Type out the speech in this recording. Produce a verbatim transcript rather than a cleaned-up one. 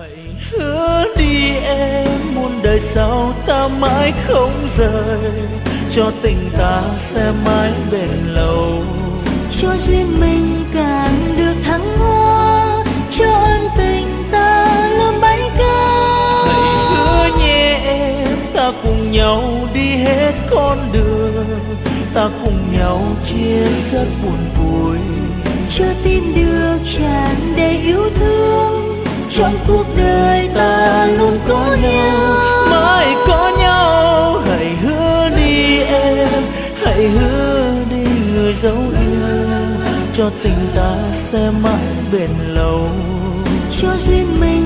hãy hứa đi em, muôn đời sau ta mãi không rời, cho tình ta sẽ mãi bền lâu, cho duyên mình càng được thăng hoa, cho ân tình ta luôn bay cao. hãy hứa nhé em, ta cùng nhau đi hết con đường, ta cùng nhau chia rất buồn vui, cho tim được tràn đầy yêu thương, trong cuộc đời ta luôn có nhau, mãi có nhau. Hãy hứa đi em, hãy hứa đi người dấu yêu, cho tình ta sẽ mãi bền lâu, cho duyên mình